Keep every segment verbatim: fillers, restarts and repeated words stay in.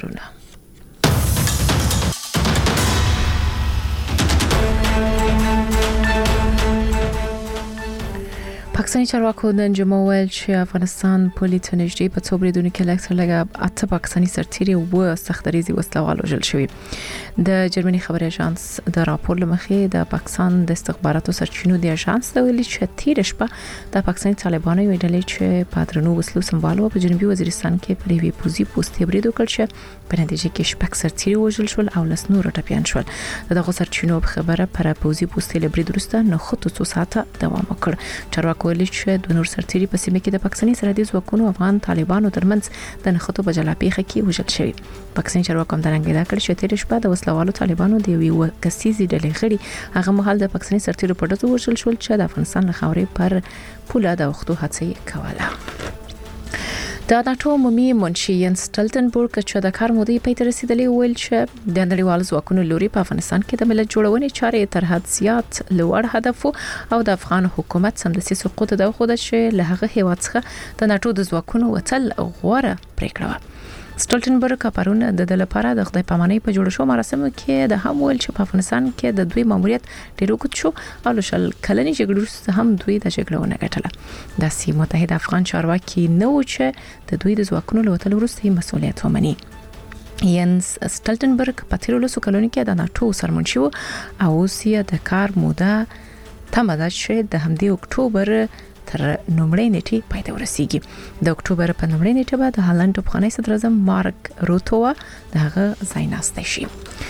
پاکستاني چارواکو نن جمعه ویل چې افغانستان پولي ته نږدې په څو بریدونو کې لږ لږه اته پاکستاني سرتیري او سختریزي وسلوال وژل شوي. د جرمني خبري اژانس د راپور لمخې د پاکستان د استخباراتو سرچینو د اژانس د ویلي چې تیر شپه د پاکستاني طالبانو یو ډلې چې پادرنو وسلو سمبالو په جنوبي وزیرستان کې پر یوې پوزي پوستې برید وکړ چې په نتیجه کې شپږ سرتیري وژل شول او لس نور ټپيان شول. دغه سرچینو په خبره پر پوزي پوستې لبرید وروسته نه خو څو ساعته دوام وکړ. چارواکو ویلي چې د نور سرتیري په سیمه کې د پاکستاني سرحدي ځواکونو افغان طالبانو ترمنځ د نخښتو په جلا پیښه کې وژل شوی. پاکستاني چارواکو هم درنګ دا کړ چې تیر شپه د وسلوالو طالبانو د یو کسيزي ډلې غړي هغه مهال د پاکستاني سرتیرو په ډزو وژل شول چې د افغانستان له خاورې پر پوله د وختو هڅه کوله. د ناتو عمومي منشي ینس سټلټنبرګ چې د کار مودې پای ته رسیدلې ویل چې د نړیوالو ځواکونو لوري په افغانستان کې د ملت جوړونې چارې تر حد زیات لوړ هدف او د افغان حکومت سمدستي سقوط د خود چې له هغه هیواد څخه د ناتو د ځواکونو وتل غوړه پریکړه. سټلټنبرګ پرونه د د لپاره د خدای پامانۍ په جوړ شو مراسمو کې د هم ویل چې په افغانستان کې د دوی ماموریت ډیر وکړ شو او له شل کلنې جګړې وروسته هم دوی د جګړې ونه ګټله. د سیمه متحده افغان چارواکي نو چې د دوی د ځواکونو له وتل وروسته مسؤلیت ومني. ینس سټلټنبرګ په تیر لسو کلونو کې د ناتو سرمنشي او اوسیا د کار موده تمه ده چې د همدې اکتوبر تر نومړی نیټه پای ته ورسیږي. د اکتوبر په نومړی نیټه به د هالند پخوانی صدر اعظم مارک روتو دغه ځای ناسته شي.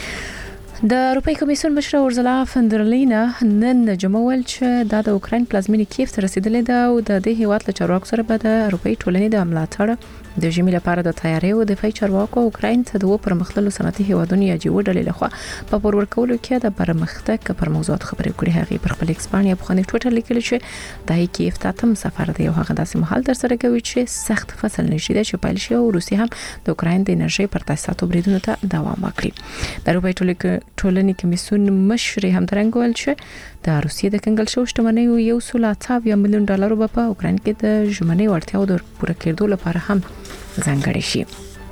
د اروپای کمیسیون مشر اورزلا فندرلین نن جمعه ویل چې د اوکراین پلازمینې کیف ته رسیدلې ده او د دې هیواد له چارواکو سره به د اروپای ټولنې د ملاتړ د ژمي لپاره د تیاری او دفاعي چارواکو اوکراین ته د پرمختللو صنعتي هیوادونو یا جوړ ډلې لخوا په پرور کولو کې د پرمختګ پر موضوعات خبرې کړې. هغه پر خپل ایکسپانیا په خني ټویټر لیکلی چې د کیف ته تم سفر دی او هغه داسې مهال تر سره کوي چې سخت فصل نشي د چې پایل شي او روسي هم د اوکراین د انرژي پر تاسیساتو بریدونو ته دوام وکړي. د اروپای ټولنې کمیسیون مشر هم درنګول چې د روسیې د کنګل شو شتمنۍ یو سل اته میلیون ډالر په اوکراین کې د ژمنې اړتیاو د پوره کېدو لپاره هم ځانګړي شي.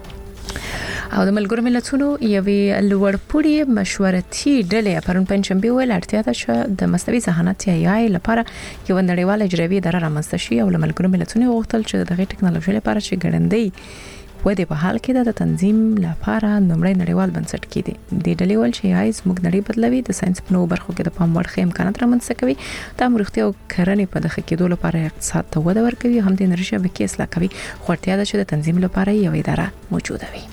او د ملګرو ملتونو یوې لوړپوړي مشورتي ډلې پرون پنځمبه ویل اړتیا ده چې د مستوي ذهانت ای آی لپاره یو نړیواله اجرایي اداره رامنځته شي او ملګرو ملتونو غوښتل چې دغه ټکنالوژي لپاره چې ګړندۍ و دې په حال کې د تنظیم لپاره نومړی نړیوال بنسټ کې دي. د ډلې ول چې آی زموږ نړۍ بدلوي د ساينس په نو برخو کې د پام وړ خې امکانات رامنځته کوي د امرختي او کرنې په دخه کېدو لپاره اقتصاد ته وده ورکوي هم د انرژي شبکې اصلاح کوي. خو اړتیا ده چې د تنظیم لپاره یو اداره موجوده وي.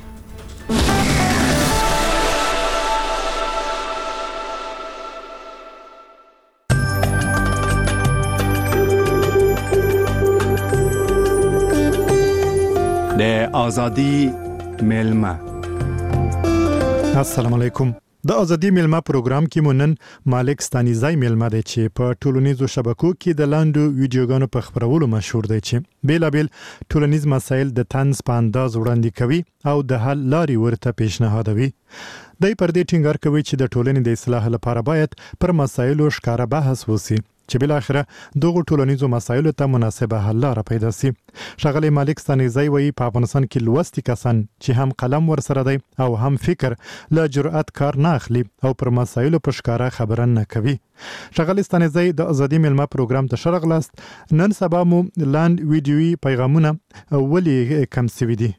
د ازادي میلمه. السلام علیکم. د ازادي میلمه پروګرام کې مونن مالک ستانیزای میلمه دی چې په ټولنیزو شبکو کې د لاندو ویډیوګانو په خبرولو مشهور دی چې بیلابل ټولنیز مسایل د طنز په انداز وړاندې کوي او د حل لارې ورته پیشنهادوي. دای پر دې ټینګار کوي چې د ټولنې د اصلاح لپاره باید پر مسایلو ښکارا بحث وسی چې بل اخره دغه ټولنیزو مسایلو ته مناسبه حل لاره پیدا شي. شغله مالک ستانیزای وایي په افغانستان کې لوستي کسان چې هم قلم ورسره دی او هم فکر له جرأت کار نه اخلي او پر مسایلو په ښکارا خبره نه کوي. شغله ستانیزای د ازادي میلمه پروګرام ته شرغلاست. نن سبا مو لاند ویډیوي پیغامونه ولې کم سوي دي.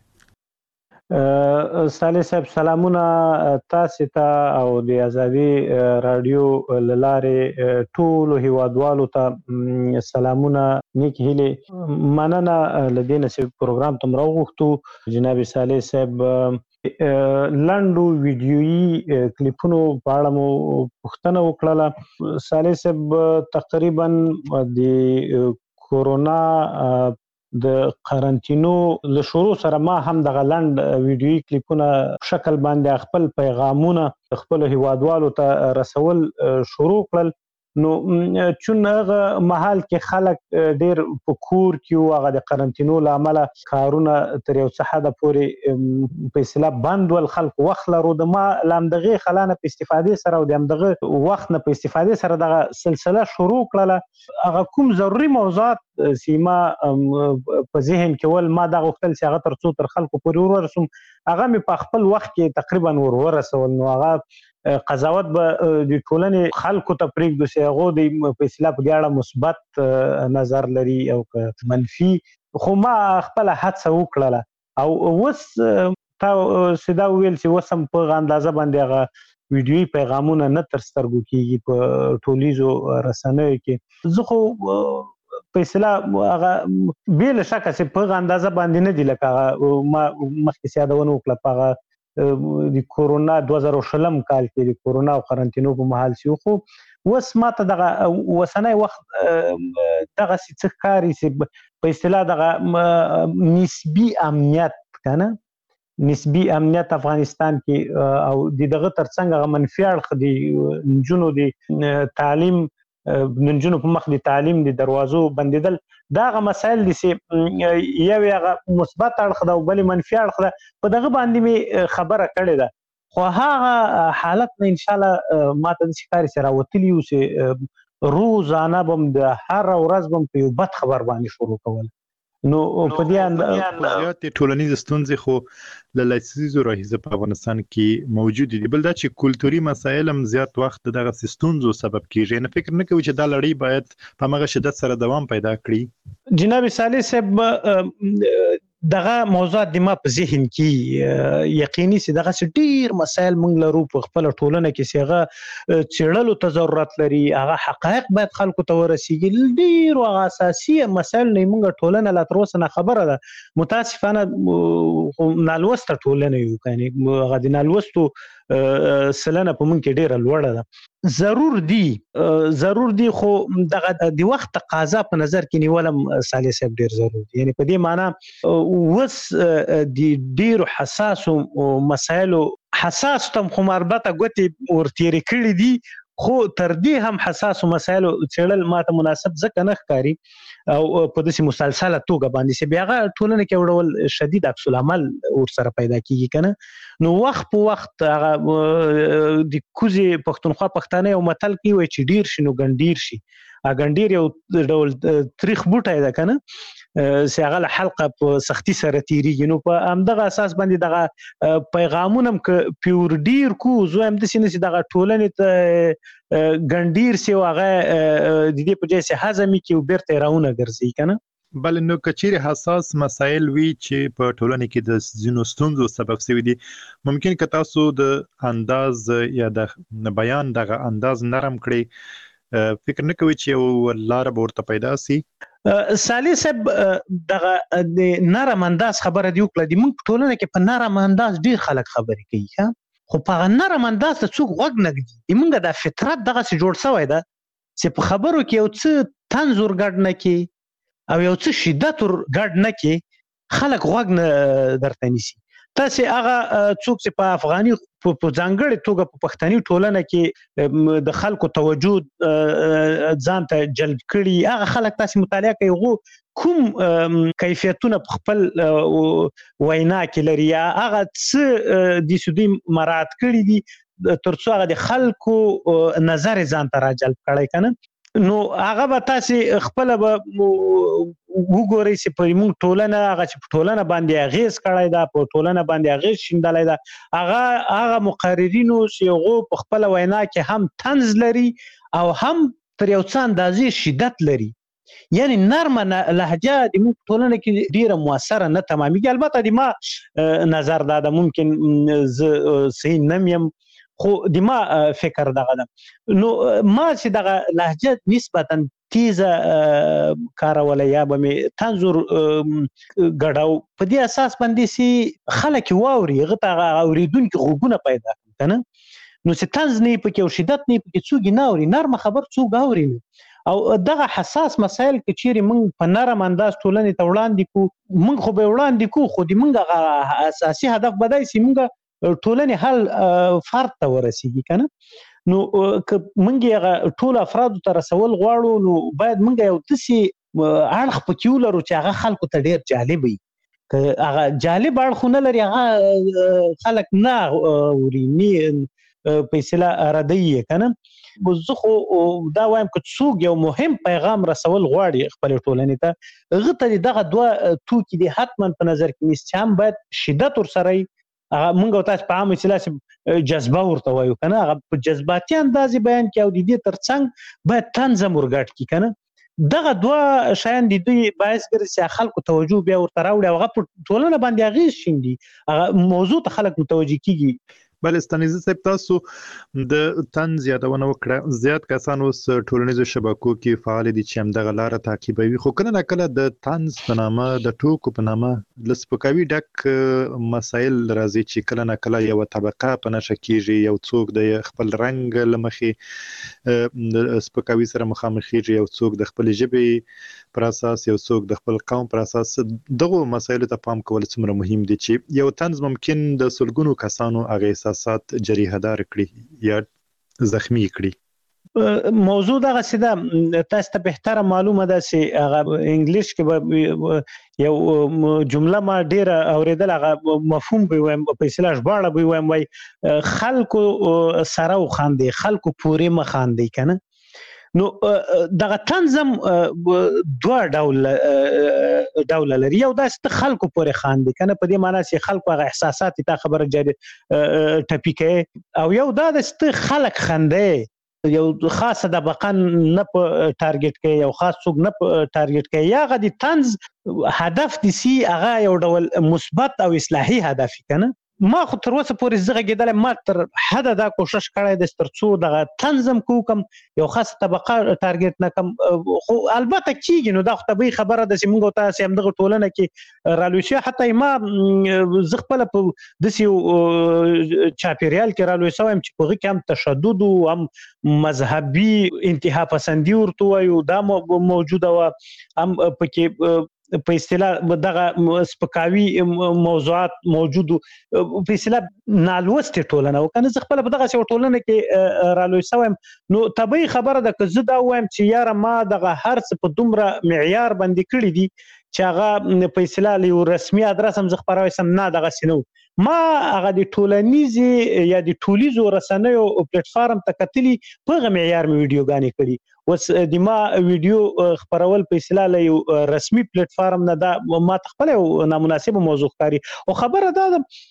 صالح صاحب سلامونه تاسو ته او د ازادي رادیو لاره ټول هیوادوالو ته سلامونه نیک هیله مننه لدین سي پروګرام تم راغوښتو جناب صالح صاحب لاندو ویډیويي کلیپونو په اړه مو پوښتنه وکړه. صالح صاحب تقریبا د کورونا د قرنټینو له شروع سره ما هم د غلند ویډیوي کلیپونه شکل باندې خپل پیغامونه خپل هیوادوالو ته رسول شروع کړل. نو چون هغه محل کې خلک ډیر په کور کې هغه د قرنټینو لامل کارونه تر یو څه حد پورې په اصطلاح بند ول خلک وخت لرو د ما لامدغه خلانه په استفاده سره او دغه وخت نه په استفاده سره دغه سلسله شروع کړله. هغه کوم ضروري موضوعات سیما په ذهن کې ول ما دغه وختل چې هغه تر څو تر خلکو پورې ورسوم هغه مې په خپل وخت کې تقریبا ور ورسول. نو هغه قضاوت به د ټولنې خلکو ته پرېږدو چې هغه د په اصطلاح په دې اړه مثبت نظر لري او که منفي، خو ما خپل هڅه وکړله او اوس تا سیدا ویل چې اوس هم په اندازه باندې هغه ویډیوي پیغامونه نه تر سترګو کېږي په ټولیزو رسنیو کې. زه خو په اصطلاح هغه بې له شکه چې په اندازه باندې نه دي لکه ما مخکې یادونه وکړه په هغه د کورونا دوه زره شلم کال کې د کورونا او قرنطینو په مهال چې خو اوس ما ته دغه اوسنی وخت دغه څه ښکاري چې په اصطلاح دغه نسبي امنیت که نه نسبي امنیت افغانستان کې او د دغه ترڅنګ هغه منفي اړخ د نجونو د تعلیم نجونو په مخ د تعلیم د دروازو بندیدل، دا هغه مسایل دي چې یو هغه مثبت اړخ ده او بل منفي اړخ ده. په دغه باندې مې خبره کړې ده، خو هغه حالت نه ان شاء الله ما ته داسې ښکاري چې راوتلي یو چې روزانه به م د هره ورځ به م په یو بد خبر باندې شروع کول. نو په دې اندازه زیاتې ټولنیز ستونزې خو له لسیزو راهیسې په افغانستان کې موجود دي. بل دا چې کلتوري مسایل هم زیات وخت دغه ستونزو سبب کیږي. نه فکر نه کوي چې دا لړۍ باید په هغه شدت سره دوام پیدا کړي؟ جناب صالح صاحب دغه موضوعات د ما په ذهن کې یقیني چې دغه ډیر مسایل موږ لرو په خپل ټولنه کې چې هغه څېړلو ته ضرورت لري، هغه حقایق باید خلکو ته ورسیږي. ډیر هغه اساسي مسایل نه موږ ټولنه لا تر اوسه نه خبره ده. متاسفانه نالوسته ټولنه یو، یعنی هغه د نالوستو سلنه په موږ کې ډیره لوړه ده. ضرور دی ضرور دی خو دغه د وخت تقاضا په نظر کې نیولم صالح صاحب ډیر ضرور دی. یعنی په دې معنی اوس د ډیرو حساسو مسایلو حساس تم خو مربطه ګوتې ورتېرې کړي دي، خو تر دې هم حساسو مسایلو څېړل ماته مناسب ځکه نه ښکاري او په داسې مسلسله توګه باندې چې بیا هغه ټولنه کې یو ډول شدید عکس العمل ورسره پیدا کېږي که نه. نو وخت په وخت هغه د کوزې پښتونخوا پښتانه یو متل کې وایي چې ډیر شي نو ګنډیر شي. ګنډیر یو ډول تریخ بوټی ده که نه چې هغه له حلقه په سختي سره تېرېږي. نو په همدغه اساس باندې دغه پیغامونه هم که پیور ډیر کو زه هم داسې نه چې دغه ټولنې ته ګنډیر سي او هغه د دې په ځای چې هضمي کړي او بیرته یې راونه ګرځي که نه. بل نو که چیرې حساس مسایل وي چې په ټولنه کې د ځینو ستونزو سبب شوي دي، ممکن که تاسو د انداز یا د بیان دغه انداز نرم کړئ، فکر نه کوي چې یو لاره به ورته پیدا سي؟ صالح صاحب دغه د نرم انداز خبره دی وکړه. د موږ ټولنه کې په نرم انداز ډیر خلک خبرې کوي، خو په نرم انداز ته څوک غوږ نه ږدي. موږ د فطرت دغسې جوړ شوی ده چې په خبرو کې یو څه طنز ور ګډ نه کړي او یو څه شدت ور ګډ نه کړي، خلک غوږ نه درته نیسي. تاسې هغه څوک چې په افغاني په ځانګړې توګه په پښتني ټولنه کې د خلکو توجه ځان ته جلب کړي، هغه خلک تاسې مطالعه کوي هغو کوم کیفیتونه په خپل وینا کې لري یا هغه څه د سودي مراعات کړي دي تر څو هغه د خلکو نظر ځان ته راجلب کړی که نه. نو هغه به تاسې خپله به وګورئ چې په موږ ټولنه هغه چې په ټولنه باندې اغېز کړی ده، په ټولنه باندې اغېز شیندلی ده، هغه هغه مقررینو چې هغو په خپله وینا کې هم طنز لري او هم تر یو څه اندازې شدت لري. یعنی نرمه لهجه د موږ ټولنه کې ډیره موثره نه تمامیږي. البته د ما نظر دا ده، ممکن زه صحیح نم یم خو د ما فکر دغه ده. نو ما چې دغه لهجه نسبتا تیزه کاروله یا به مې طنز ګډاو په دې اساس باندې چې خلک واوري، هغه ته هغه اورېدونکي غوږونه پیدا کړي که نه. نو چې طنز نه یې پکې او شدت نه یې پکې څوک یې نه اوري، نرمه خبر څوک اوري نه. او دغه حساس مسایل که چیرې موږ په نرم انداز ټولنې ته وړاندې کړو، موږ خو به یې وړاندې کړو، خو د موږ هغه اساسي هدف به دی چې موږ ټولنې حل فرد ته ورسیږي که نه. نو که موږ هغه ټول افرادو ته رسول غواړو نو باید موږ یو داسې اړخ پکې ولرو چې هغه خلکو ته ډېر جالب وي. که هغه جالب اړخونه لري هغه خلک نه اوري، نه په اصطلاح ردوي یې که نه. زه خو دا وایم که څوک یو مهم پیغام رسول غواړي خپلې ټولنې ته، هغه ته دغه دوه توکي دي حتما په نظر کې نیسي چې هم باید شدت ورسره وي هغه موږ تاسو په عام اصطلاح جذبه ورته وایو کنه، هغه په جذباتي انداز بیان کې او د دې ترڅنګ باید طنز مرګټ کی کنه. دغه دوه شیان د دوی باعث ګرځي چې خلکو توجه بیا ورته راوړي او هغه په ټولنه باندې اغیز شیندي، هغه موضوع ته خلک متوجه کیږي. بل ستانیزه صاحب تاسو د طنز یادونه وکړه، زیات کسان اوس ټولنیزو شبکو کې فعال دي چې همدغه لاره تعقیبوي، خو کله نه کله د طنز په نامه د ټوکو په نامه ل سپکاوي ډک مسایل راځي چې کله نه کله یو طبقه په نشه کیږي، یو څوک د خپل رنگ لمخې سپکاوي سره مخامخ کیږي، یو څوک د خپل ژبې پر اساس، یو څوک د خپل قوم پر اساس. دغه مسایل ته پام کول څومره مهم دي چې یو طنز ممکن د سلګونو کسانو هغه احساسات جریحه دار کړي یا زخمی کړي. موضوع دغه سیده تاسو ته بهتره معلومه ده چې هغه انګلیش کې یو جمله ما ډیره اوریدل، هغه مفهوم به وایم په اصطلاح ژباړه به وایم، وای خلکو سره وخاندي، خلکو پورې مخاندي کنه. نو دغه طنزم دوه ډول ډول لري، یو داسې خلکو پورې خاندي کنه، په دې معنی چې خلکو هغه احساسات ته خبره جاري ټپی کوي، او یو دا داسې خلک خندي، یو خاصه د بقن نه په ټارګټ کوي، یو خاص څوک نه په ټارګټ کوي، یا غدي طنز هدف دي سي هغه یو ډول مثبت او اصلاحي هدف کنه. ما خو تر اوسه پورې زغه کېدل، ما تر حد دا کوشش کړی د سترڅو دغه تنظیم کوم یو خاص طبقه ټارګټ نه کم، خو البته کیږي نو دا خو طبيعي خبره ده چې موږ تاسو هم دغه ټولنه کې رالوشي، حتی ما زغ خپل په دسیو چاپیریال کې رالوشي هم چې په کې هم تشدد او هم مذهبي انتها پسندي ورته وایو دا موجوده و، هم پکې په اصطلاح دغه سپکاوي موضوعات موجود په اصطلاح نالوست ټولنه او کنه خپل په دغه ټولنه کې رالوي سوم. نو طبيعي خبره ده که زه دا وایم چې یاره ما دغه هر څه په دومره معیار باندې کړی دي چې هغه په اصطلاح یو رسمي ادرس هم زه خبروي سم، نه دغه سينو ما هغه د ټولنیزي یا د ټولیزو رسنیو پلیټ فارم ته کتلی په معیار می ویډیوګانې کړي، وس د ما ویډیو خبرول په اصطلاح یو رسمي پلیټ فارم نه دا ما تخپل نامناسب موضوع کاری، او خبره ده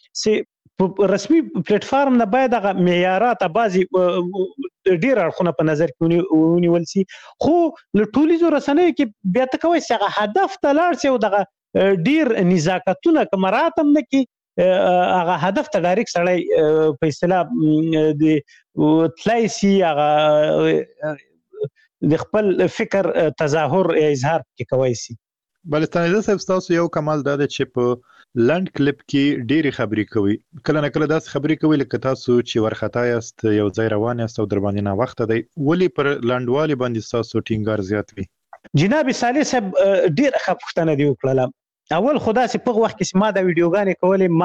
چې رسمي پلیټ فارم نه باید هغه معیارات بعضی ډیر اړخونه په نظر کې ونیول شي، خو له ټولیزو رسنیو کې بیا ته کوي چې هغه هدف ته لاړ شي او دغه ډیر نزاکتونه کمراتم نه کې هغه هدف ته ډایرکټ سړی په اصطلاح د تلایسي هغه د خپل فکر تظاهر یا اظهار کې کوي سي. بلستاني صاحب تاسو یو کمال دا چې په لند کلیپ کې ډېری خبرې کوي، کله نه کله داس خبرې کوي لکه تاسو چې ورختا یاست یو ځای روان یاست او در باندې نه وخت دی، ولی پر لندوالي باندې تاسو ټینګار زیات وي؟ جناب صالح صاحب ډېر ښه پوښتنه دی وکړه. اول خدا سي په وخت کې ما دا ویډیوګانې کولې،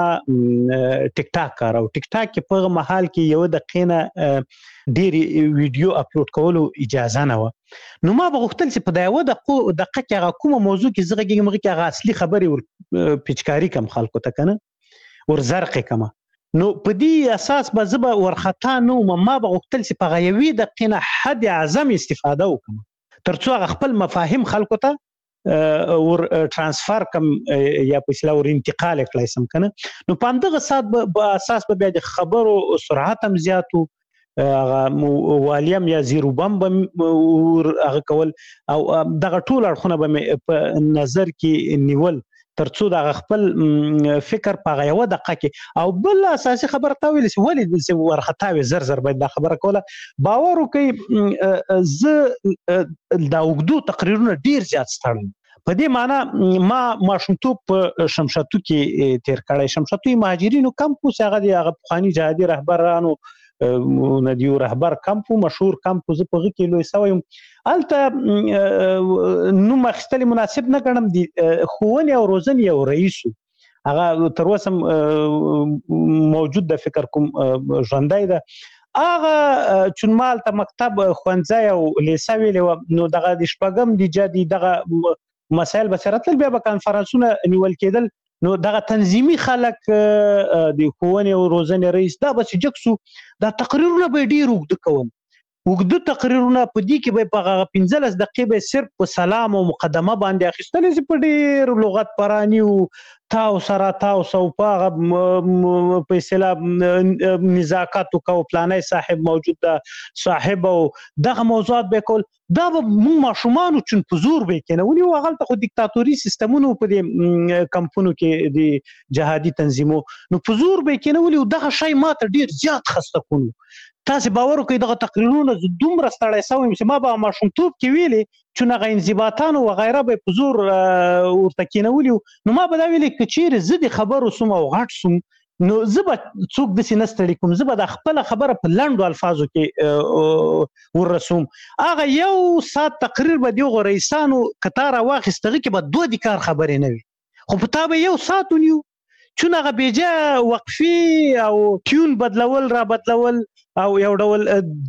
ما ټیک ټاک کارو، ټیک ټاک کې په محل کې یو دقیقه ډېری ویډیو اپلوډ کولو اجازه نه و، نو ما بغوښتل چې په دا یو دقیقه دقیقه کې هغه کومه موضوع کې زغه کې مغه کې هغه اصلي خبرې ور پچکاری کم خلکو ته کنه ور زرقې کما، نو په دې اساس به زبا ورختا نو ما بغوښتل چې په غیوي دقیقه حد اعظم استفاده وکم ترڅو هغه خپل مفاهیم خلکو ته ور ترانسفر کم یا په اصطلاح ور انتقال کړای سم کنه. نو په همدغه سات په اساس به د خبرو سرعت هم زیاتو، هغه والیم یا زیرو بم هغه کول او دغه ټول اړخونه به په نظر کې نیول ترڅو د خپل فکر په یو دقیقه کې او بل اساسي خبره تا ویل چې ولې د ورختاوي زر زر باید د خبره کوله باور وکي ز دا وګدو تقریرونه ډیر زیات ستړم. په دې معنی ما ماشومتوب په شمشاتو کې تیر کړی، شمشاتو مهاجرینو کمپوس هغه د هغه پخوانی جهادي رهبرانو ندیو رهبر کمپو مشهور کمپو زه په کې لوي سویم الته نو مخستلی مناسب نه ګڼم دي خوونی او روزنی او رئیسو هغه تر اوسه موجود د فکر کوم ژوندۍ ده، هغه چونمال ته مکتب خوانځي او لیسه ویلې نو دغه د شپږم د جدي دغه مسائل بصیرت بیا به کانفرنسونه نیول کېدل، نو دغه تنظیمي خلک د ښوونې او روزنې رئیس دا بس جکسو دا تقریرونه به ډیر وګد کوم وګړو تقریرونه په دې کې به په پنځلس دقیقې به صرف په سلام او مقدمه باندې اخیستل چې په ډېر لغت پرانی او تاو سره تاو سو په په اصطلاح نزاکت او پلانای صاحب موجود ده صاحب او دغه موضوعات به کول دا به موږ ماشومان چون په زور به کنه ونی واغل ته خو دیکتاتوري سیستمونو په دې کمپونو کې د جهادي تنظیمو نو په زور به کنه ولي دغه شی ماته ډیر زیات خسته کونو تاسو باور کوئ دغه تقریرونه دومره ستړی شوم چې ما به ماشومتوب کې ویلې چې هغه انضباطانو و غیره به په زور ورته کینولي نو ما به دا ویلې چې چیرې زه د خبرو سم او غټ سم نو زه به څوک داسې نه ستړي کوم زه به د خپله خبره په لنډو الفاظو کې ورسوم هغه یو ساعت تقریر به د هغو رئیسانو که تا راواخیست هغې کې به دوه د کار خبرې نه وي خو په تا به یو ساعت ونیو چون هغه بیجا وقفي او ټیون بدلول را بدلول او یو ډول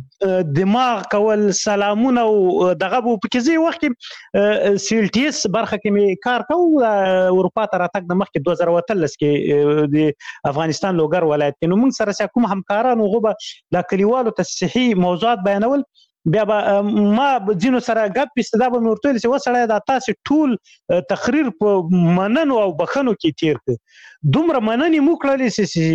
دماغ کول سلامونه او دغه په کېزي وخت کې سیل ټي اس برخه کې می کار کوم اروپا ته راتګ د مخکې دوه زره وتلس کې د افغانستان لوګر ولایت کې نو موږ سره چې کوم همکارانو غوبه د کلیوالو ته صحیح موضوعات بیانول بیا به ما ځینو سره ګپ استدا به مې ورته ویل چې وسړی دا تاسې ټول تقریر په مننو او بخښنو کې تیر کړ دومره مننې مو کړلې چې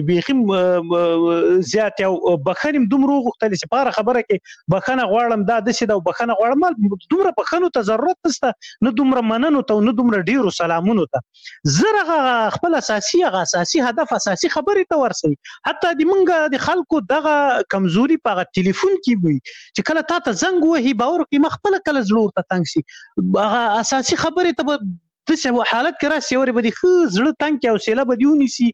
بیخي زیات او بخښنې دومره وغوښتلې چې په هره خبره کې بخښنه غواړم دا داسې ده او بخښنه غواړم دومره بخښنو ته ضرورت نشته نه دومره مننو ته نه دومره ډیرو سلامونو ته زه هغه خپل اساسي هغه اساسي هدف اساسي خبرې ته ورسوي حتی د موږ د خلکو دغه کمزوري په هغه ټلیفون کې وي چې کله ته زنګ وهي باور کې مخبل کله زړه ته تنګ شي هغه اساسي خبرې ته دغه حالت کې راسي اوري بده خو زړه تنګ او سیله بدیونی سي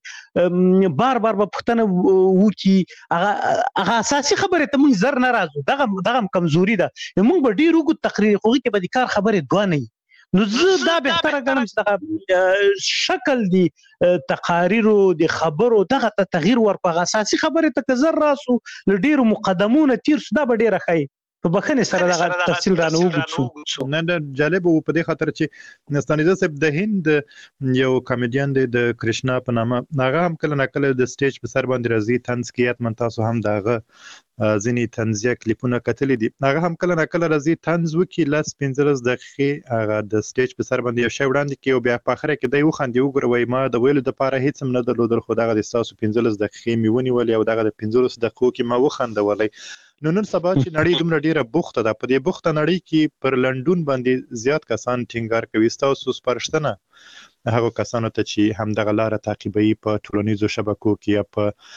بار بار په پښتنه وکی هغه هغه اساسي خبرې ته موږ زر نه راځو دغه دغه کمزوري ده موږ به ډیر وګ تقریر خو کې به د کار خبرې دوه نه نو زه دا بهتره ګڼم چې دغه شکل دی تقاریرو د خبرو دغه تغییر ورپغه اساسي خبرې ته زر راسو لډیر مقدمونه تیر سودا به ډیره خی په بخنه سره دغه تفصیل رانه وګورئ نه نه جالب وو په دې خاطر چې نستانیزه صاحب د هند یو کامیډین دی د کرشنا په نامه هغه هم کله نه کله د سټیج په سر باندې راځي طنز کیات من تاسو هم دغه ځینې طنزیه کلیپونه کتلې دي هغه هم کله نه کله راځي طنز وکي لاس پنځلس دقیقې هغه د سټیج په سر باندې یو شی وړاندې کوي او بیا په اخر کې دی وخاندي وګوروي ما د ویلو د پاره هیڅ هم نه درلودل خو دغه د تاسو پنځلس دقیقې میونی ولې او دغه د پنځلس دقیقو کې ما وخاندولې نو نن سبا چې نړۍ دومره ډیره بوخته ده په دې بوخته نړۍ کې پر لندن باندې زیات کسان ټینګار کوي تاسو سپارښتنه هغه کسانو ته چې هم دغه لار تعقیبوي په ټولنیزو شبکو کې یا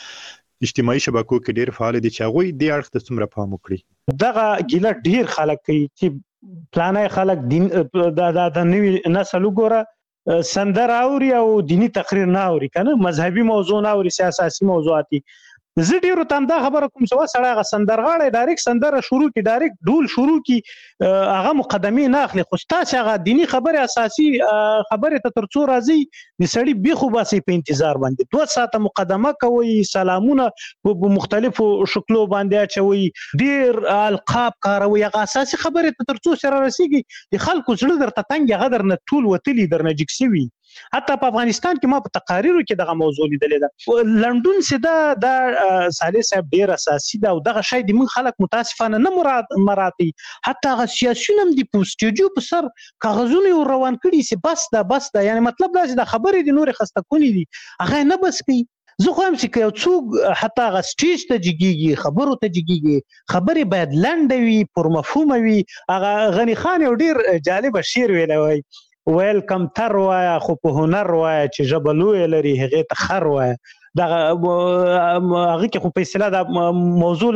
په اجتماعي شبکو کې ډیر فعال دي چې هغه دې اړخ ته څومره پام وکړي دغه ګیله ډیر خلک کوي چې پلانای خلک دین د د نوې نسل وګوره سندر اوري او دینی تقریر نه اوري کنه مذهبي موضوع نه اوري سیاسي موضوعاتي زه ډیرو تم دا خبره کوم چې وسړی هغه سندرغاړی ډایرکټ سندره شروع کی ډایرکټ ډول شروع کی هغه مقدمه نه اخلي خو تاسو هغه دینی خبره اساسي خبره ته ترڅو راځي د سړی بیخو باسي په انتظار باندې دوه ساعته مقدمه کوي سلامونه په مختلفو شکلو باندې اچوي ډیر القاب کاروي هغه اساسي خبره ته ترڅو سره رسیږي د خلکو زړه درته تنګ غدر نه ټول وتلی درنه جکسوي حتی په افغانستان کې ما په تقاریرو کې دغه موضوع لیدلې ده لندن سدا د صالح صاحب ډیر اساسي ده او دغه شی د من خلک متاسفانه نه مراد مراتي حتی هغه سیاسيون هم د پوسټیجو په سر کاغذونه روان کړي سي بس دا بس دا یعنی مطلب دا چې د خبرې د نور خسته کونی دي هغه نه بس کوي زه خو هم چې یو څوک حتی هغه سټیج ته جګیږي خبرو ته جګیږي خبرې باید لنډه وي پر مفهوم وي هغه غنی خان یو ډیر جالب شعر ویلی وای ویلکم تر وایا خو په هنر وایا چې جبلو لري هغه ته خر وایا دا هغه کې خو په اصطلاح دا موضوع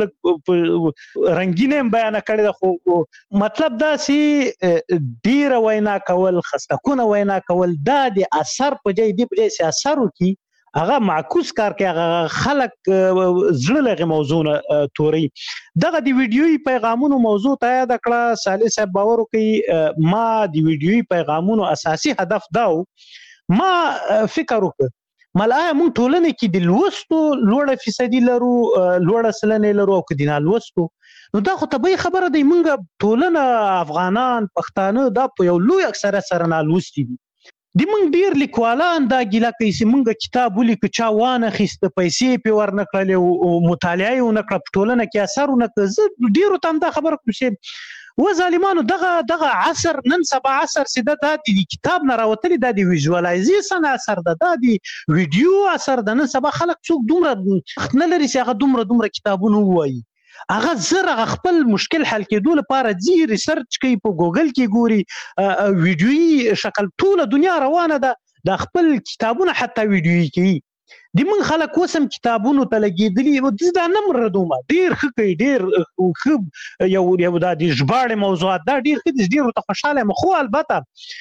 رنگینه بیان کړی دا خو مطلب دا سي ډیر وینا کول خستکونه وینا کول دا د اثر په ځای دی په ځای اثر وکي هغه معکوس کار کوي هغه خلک زړه لغه موضوع توري دغه دی ویډیوي پیغامونو موضوع ته یاد کړه صالح صاحب باور کوي ما دی ویډیوي پیغامونو اساسي هدف داو ما فکر وکړ ملای مون ټولنه کې د لوستو لوړه فیصدي لرو لوړه سلنه لرو او کدي نه لوستو نو دا خو طبيعي خبره دی مونږ ټولنه افغانان پښتانه دا په یو لوی اکثریت سره نه لوستي دي د موږ ډیر لیکوالان دا ګیله کوي چې موږ کتاب ولیکو چا وانه خسته پیسې په ورنه کړلې او مطالعه یې ونه کړه په ټولنه کې اثر ونه کړ. زه ډیرو ته دا خبره کوم چې و ظالمانو دغه دغه عصر نن سبا عصر سي د کتاب نه راوتلي د ویژوالایزیشن اثر ده د ویډیو اثر ده. نن سبا خلک څوک دومره نه لري چې هغه دومره دومره کتابونه وایي. هغه زره خپل مشکل حل کېدو لپاره ځي ریسرچ کوي په ګوګل کې ګوري ویډیوي شکل ټوله دنیا روانه ده د خپل کتابونه حتی ویډیوي کوي. د موږ خلک اوسم کتابونو ته لګېدلي دا نه مردومه ډېر ښه کوي ډېر ښه یو یو دا د ژباړې موضوعات دا ډېر ښه دي ډېرو ته خوشحاله یم. خو البته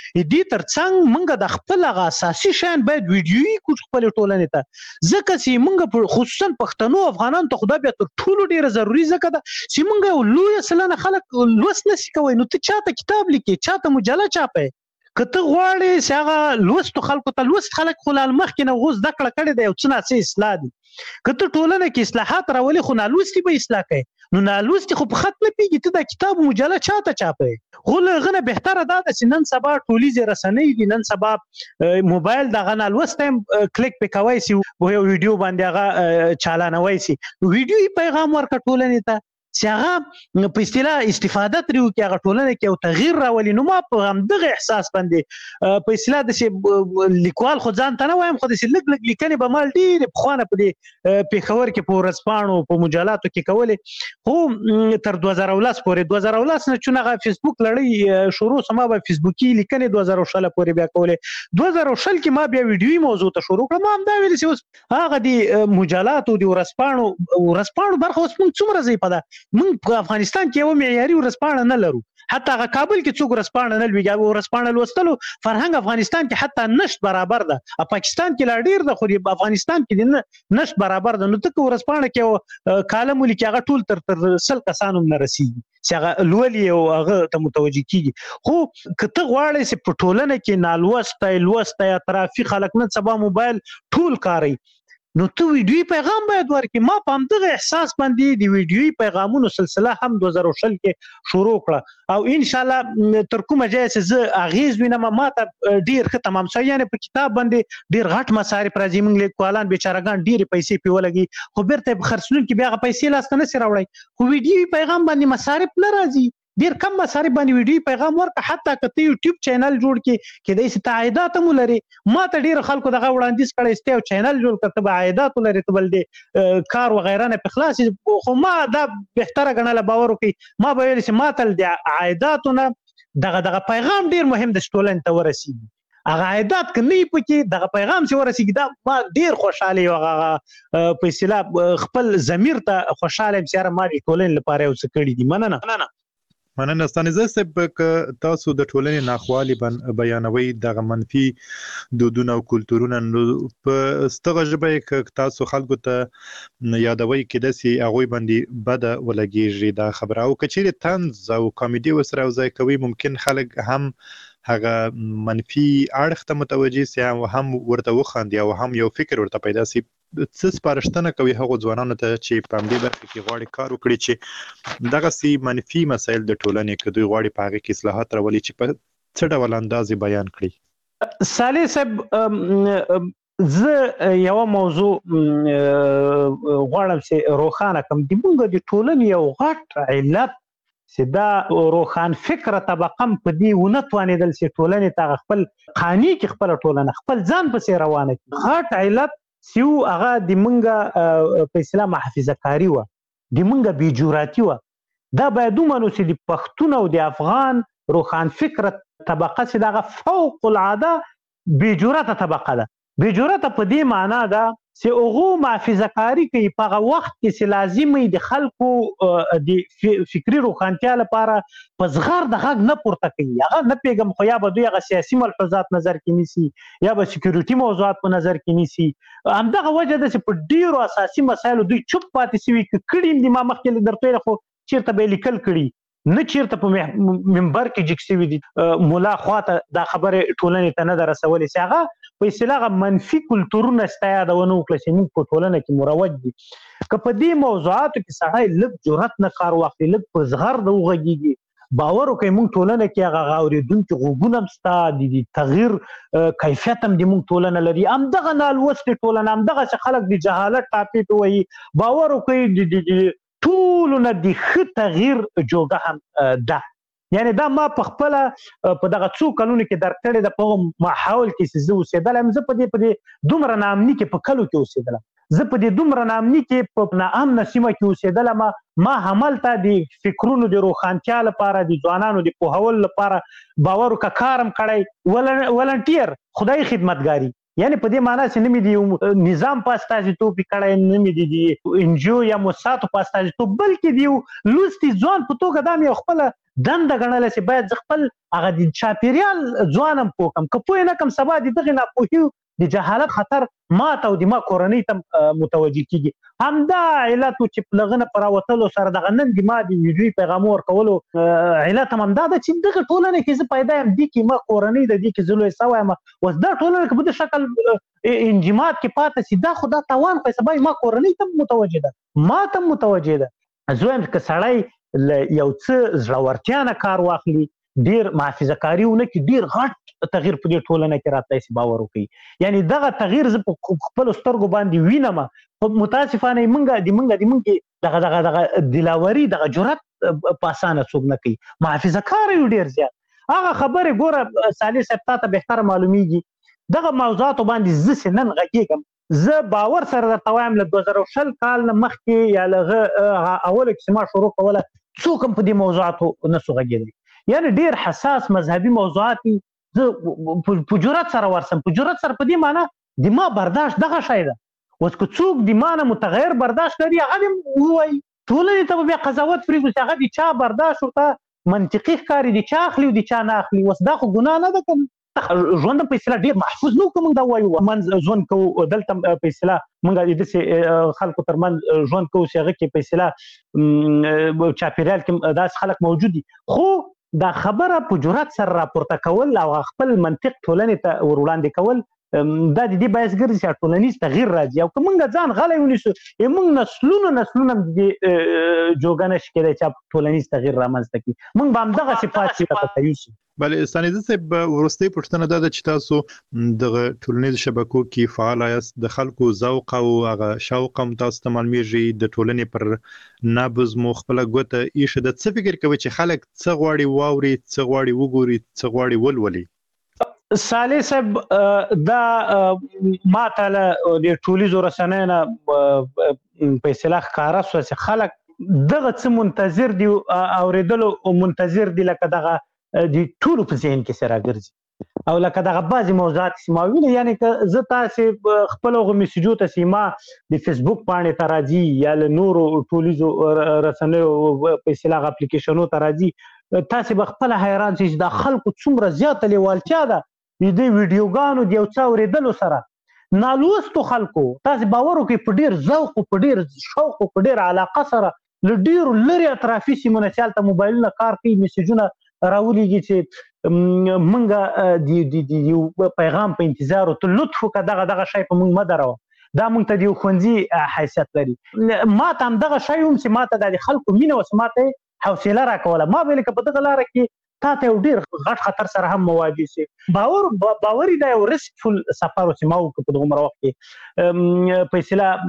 دې تر څنګ موږ د خپل هغه اساسي شیان باید ویډیوي کړو خپلې ټولنې ته ځکه چې موږ خصوصا پښتنو افغانانو ته خو دا بیا تر ټولو ډېره ضروري ځکه ده چې موږ یو لویه سلنه خلک لوست نشي کوی. نو ته چاته کتاب لیکې چاته مجله چاپې که ته غواړې چې هغه لوستو خلکو ته لوست خلک خو له مخکې نه اوس زده کړه کړې ده یو څه ناڅه اصلاح دي. که ته ټولنه کې اصلاحات راولې خو نالوستي به اصلاح کوي. نو نالوستي خو په خط نه پیږي ته دا کتاب مجله چاته چاپې. خو له هغه نه بهتره دا ده چې نن سبا ټولیزې رسنۍ دي نن سبا موبایل دغه نالوستی هم کلیک پې کوی سي په یو ویډیو باندې هغه چالانوی سي. ویډیوي پیغام ورکړه ټولنې ته چې هغه په اصطلاح استفاده ترې وکړي هغه ټولنه کې یو تغییر راولي. نو ما په همدغه احساس باندې په اصطلاح داسې لیکوال خو ځان ته نه وایم خو داسې لږ لږ لیکنې به ما ډېرې پخوانه په دې پېښور کې په ورځپاڼو په مجلاتو کې کولې. خو تر دوه زره ولس پورې دوه زره ولس نه چون هغه فیسبوک لړۍ شروع سم ما به فیسبوکي لیکنې دوه زره شل پورې بیا کولې. دوه زره شل کې ما بیا ویډیوي موضوع ته شروع کړم. ما هم دا ویلې چې اوس هغه د مجلاتو د ورځپاڼو ورځپاڼو برخه اوس موږ څومره ضعیفه ده. موږ په افغانستان کې یو معیاري ورځپاڼه نه لرو. حتی هغه کابل کې څوک ورځپاڼه نه لوي. ورځپاڼه لوستلو فرهنګ افغانستان کې حتی نشت برابر ده. پاکستان کې لا ډیر ده خو افغانستان کې نشت برابر ده. نو ته که ورځپاڼه کې کالم ولیکي هغه ټول تر تر سل کسانو نه رسیږي چې هغه لولي او هغه ته متوجه کیږي. خو که ته غواړې چې په ټولنه کې نالوستی لوستی اطرافي خلک نن سبا موبایل ټول کاروي نو ته ویډیوي پیغام باید ورکړي. ما په همدغه احساس باندې د ویډیوي پیغامونو سلسله هم دوه زره شل کې شروع کړه او ان شاء الله تر کومه ځایه چې زه اغیز وینم ما ته ډیر ښه تمام شوی. یعنې په کتاب باندې ډیر غټ مصارف راځي. موږ لیکوالان بیچارهګان ډیرې پیسې پې ولګي خو بیرته په خرڅلونکي بیا هغه پیسې لاسته نشي راوړی. خو ویډیوي پیغام باندې مصارف نه راځي. ډیر کم مصارف باندې ویډیو پیغام ورکړه. حتی که ته یوټیوب چینل جوړ کړې کېدای شي ته عایدات هم ولرې. ما ته ډیرو خلکو دغه وړاندیز کړی چې ته یو چینل جوړ کړه ته به عایدات ولرې ته بل د کار وغیره نه پې خلاص شي. خو ما دا بهتره ګڼله باور وکړئ ما به ویل چې ما ته د عایداتو نه دغه دغه پیغام ډیر مهم ده چې ټولنې ته ورسېږي. هغه عایدات که نه وي پکې دغه پیغام چې ورسېږي دا ما ډیر خوشحاله یم. هغه په اصطلاح خپل ضمیر ته خوشحاله یم چې یاره ما د ټولنې لپاره یو څه کړي دي. مننه مننه مننه ستانزه صاحب که تاسو د ټولنې ناخوالي بیانوي دغه منفي دودونه او کلتورونه نو په ستغه ژبه کې تاسو خلکو ته یادوي کېدای شي هغوی باندې بده ولګېږي دا خبره او که چیرې طنز او کامیډي ورسره یوځای کوي ممکن خلک هم هغه منفي اړخ ته متوجه سي او هم ورته وخاندي او هم یو فکر ورته پیدا سي. څه سپارښتنه کوي هغو ځوانانو ته چې په همدې برخه کې غواړي کار وکړي چې دغسې منفي مسایل د ټولنې که دوی غواړي په هغې کې اصلاحات راولي چې په څه ډول انداز یې بیان کړي؟ صالح صاحب زه یوه موضوع غواړم چې روښانه کړم. د موږ د ټولنې یو غټ علت چې دا روښان فکره طبقه هم په دې ونه توانېدل چې ټولنې ته خپل قانع کړي خپله ټولنه خپل ځان پسې روانه کړي. غټ علت چې و هغه د موږ په اصطلاح محافظه کاري وه د موږ بېجراتي وه. دا باید ومنو چې د پښتون او د افغان روښان فکره طبقه چې د هغه فوق العاده بېجرته طبقه ده. بېجرته په دې معنا ده چې هغو محافظه کاري کوي په هغه وخت کې چې لازم وي د خلکو د فکري روښانتیا لپاره په زغر د غږ نه پورته کوي. هغه نه پوهېږم خو یا به دوی هغه سیاسي ملحوظات نظر کې نیسي یا به سکیورټي موضوعات په نظر کې نیسي. همدغه وجه ده چې په ډېرو اساسي مسایلو دوی چوپ پاتې شوي. که کړي هم دي ما مخکې درته ویل خو چېرته به یې لیکل کړي نه چېرته په منبر کې جګ شوي دي. ملا خواته دا خبرې ټولنې ته نه ده رسولې چې هغه په اصطلاح منفي کلتورونه ستا یادونه وکړه چې موږ په ټولنه کې مروج دي. که په دې موضوعاتو کې سړی لږ جرأت نه کار واخلي لږ په زغر د وغږېږي باور وکړئ موږ ټولنه کې هغه اورېدونکي غوږونه هم شته، د تغییر کیفیت هم د موږ ټولنه لري. همدغه نالوستې ټولنه، همدغسې خلک د جهالت ټاپې ته وایي. باور وکړئ د ټولو نه د ښه تغییر جوګه هم ده. یعنی دا ما په خپله په دغه څو کلونو کې درک کړې ده. په هغه ماحول کې چې زه اوسېدلی یم، زه په دې په دې دومره ناامني کې په کلو کې اوسېدلم، زه په دې دومره ناامني کې په ناامنه سیمه کې اوسېدلم. ما هملته د فکرونو د روښانتیا لپاره، د ځوانانو د پوهولو لپاره باور وکړه کار هم کړی، ولنټیر خدای خدمتګاري. یعنی په دې معنا چې نه مې د نظام په استازیتوب کړی، نه مې د انجیو یا موسساتو په استازیتوب، بلکې د یو لوستي ځوان په توګه دا مې خپله دنده ګڼله چې باید زه خپل هغه د چاپېریال ځوان هم پوه کړم. که پوه نه کړم سبا د دغې ناپوهي د جهالت خطر ما ته او د ما کورنۍ ته متوجه کېږي. همدا علت و چې په هغه نه په راوتلو سره دغه نن د ما د ویډیوي پیغامو ورکولو علت هم همدا ده چې دغه ټولنه کې زه پیدا یم، دې کې ما کورنۍ ده، دې کې زه لوی سوی یم. اوس دا ټولنه که په دې شکل انجماد کې پاتې شي، دا خو دا تاوان خو سبا ما کورنۍ ته متوجه ده، ما ته متوجه ده. زه وایم که سړی له یو څه زړورتیا نه کار واخلي، ډېر محافظه کاري ونه کړي، ډېر غټ تغییر په دې ټولنه کې راتلی شي. باور وکړي یعنی دغه تغییر زه په خپلو سترګو باندې وینم. متاسفانه موږ د موږ د موږ دغه دغه دغه دلاوري، دغه جرأت په اسانه څوک نه کوي. محافظه کار یو ډېر زیات. هغه خبرې ګوره صالح صاحب تا ته بهتره معلومیږي، دغه موضوعاتو باندې زه چې نن غږېږم، زه باور سره درته وایم له دوه زره شل کال نه مخکې یا له هغه اوله کې چې ما شروع کوله، څوک هم په دې موضوعاتو نه سو غږېدلی. یعنې ډېر حساس مذهبي موضوعات دي. زه په جرأت سره ورسم، په جرأت سره په دې معنا د ما برداشت دغه شی ده. اوس که څوک د ما نه متغیر برداشت لري، هغه دې ووایي. ټولنې ته به بیا قضاوت پرېږدو چې هغه د چا برداشت ورته منطقي ښکاري، د چا اخلي او د چا نه اخلي. اوس دا خو ګناه نه ده که ژوند په اصطلاح ډېر محفوظ نه وو، که موږ دا ووایو منځ ژوند کوو. دلته په اصطلاح موږ د داسې خلکو تر منځ ژوند کوو چې هغه کې په اصطلاح چاپېریال کې داسې خلک موجود دي. خو دا خبره په جرأت سره راپورته کول او خپل منطق ټولنې ته ور وړاندې کول، دا د دې باعث ګرځي چې ټولنیز تغییر راځي. او که موږ ځان غلی ونیسو، موږ نسلونه نسلونه د دې جوګه نشي کېدی چې ټولنیز تغییر رامنځته کړي. موږ به همدغسې پاتې لکه یوسو. بله ستانیزه صاحب، وروستۍ پوښتنه دا ده چې تاسو دغه ټولنیزو شبکو کې فعال یاست، د خلکو ذوق او هغه شوق هم تاسو ته معلومیږي، د ټولنې پر نبض مو خپله ګوته ایښې ده. څه فکر کوئ چې خلک څه غواړي واوري، څه غواړي وګوري، څه غواړي ولولي؟ صالح صاحب، دا ما ته له د ټولیزو رسنیو نه په اصطلاح ښکاره شوه چې خلک دغه څه منتظر دي، اورېدلو منتظر دي، لکه دغه د ټولو په ذهن کې سره ګرځي او لکه دغه بعضې موضوعات چې ما ویلي. یعنې که زه تاسې خپل هغو میسیجو ته چې ما د فیسبوک پاڼې ته راځي یا له نورو ټولیزو رسنیو په اصطلاح اپلیکیشنو ته راځي، تاسې به خپله حیران شئ چې دا خلکو څومره زیاته لیوالتیا ده د دې ویډیوګانو د یو څه اورېدلو سره. نالوستو خلکو تاسې باور وکړئ په ډېر ذوق او په ډېر شوق او په ډېر علاقه سره له ډېرو لرې اطرافي سیمو نه چې هلته موبایلونه کار کوي، میسیجونه راولیږي چې موږ د یو پیغام په انتظار او ته لطف وکړه دغه دغه شی په موږ مه دروه. دا موږ ته د یو ښوونځي حیثیت لري. ما ته همدغه شی هم چې ما ته دا د خلکو مینه وه چې ما ته یې حوصله راکوله. ما ویل که په دغه لاره کې تا ته یو ډېر غټ خطر سره هم مواجه شي. باور باوري دا یو ریسکفل سفر و چې ما وکړو په دغومره وخت کې. په اصطلاح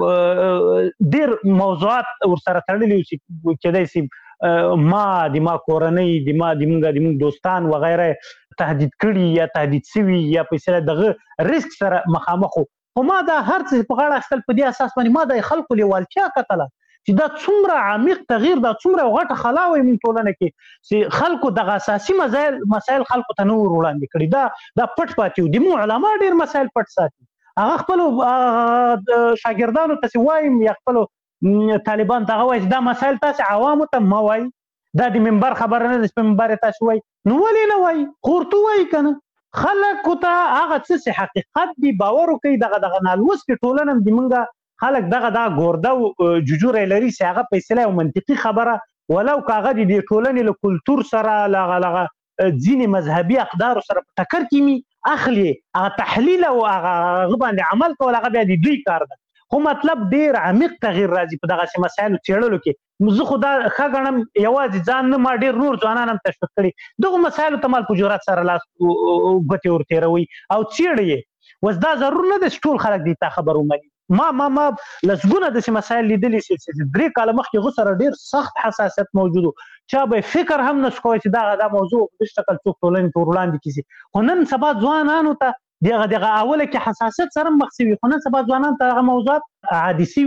ډېر موضوعات ورسره تړلي وو چې کېدای شي ما د ما کورنۍ د ما د موږ د موږ دوستان وغیره تهدید کړي یا تهدید شوي یا په اصطلاح دغه ریسک سره مخامخ وو. خو ما دا هر څه په غاړه اخیستل په دې اساس باندې ما د خلکو لیوالتیا کتله چې دا څومره عمیق تغییر، دا څومره غټه خلا وایي موږ ټولنه کې چې خلکو دغه اساسي مسایل مسایل خلکو ته نه ور وړاندې کړي. دا دا پټ پاتې وو. د موږ علما ډېر مسایل پټ ساتي. هغه خپلو شاګردانو ته چې وایم یا خپلو طالبان ته هغه وایي چې دا مسایل تاسې عوامو ته مه وایي، دا د منبر خبره نه ده چې په منبر یې تاسې وایي. نو ولې نه وایي؟ خو ورته وایي که نه. خلکو ته هغه څه چې حقیقت دي باور وکړي. دغه دغه نالوستې ټولنه د موږ خلک دغه دا ګورده او ججوری لري چې هغه په اصطلاح یو منطقي خبره ولو که هغه د دې ټولنې له کلتور سره له هغه ځینې مذهبي اقدارو سره په ټکر کې وي، اخلي هغه تحلیل او هغه باندې عمل کول هغه بیا د دوی کار ده. خو مطلب ډیر عمیق تغییر راځي په دغه مسایلو څېړلو کې. زه خو دا ښه ګڼم یوازې ځان نه ما ډیر نور ځوانان هم تشویق کړي دغو مسایلو ته مال په جرأت سره لاس ګوتې ورتېروي او څېړي یې. اوس دا ضرور نه ده چې ټول خلک دې ته خبر ومني. ما ما ما لسګونه داسې مسایل لیدلي چې درې کاله مخکې هغو سره ډېر سخت حساسیت موجود و، چا به فکر هم نشو کوی چې دغه دا موضوع په دې شکل څوک ټولنې ته ور وړاندې کړي. خو نن سبا ځوانانو ته دغه دغه اوله کې حساسیت سره مخ شوي، خو نن سبا ځوانانو ته هغه موضوعات عادي شوي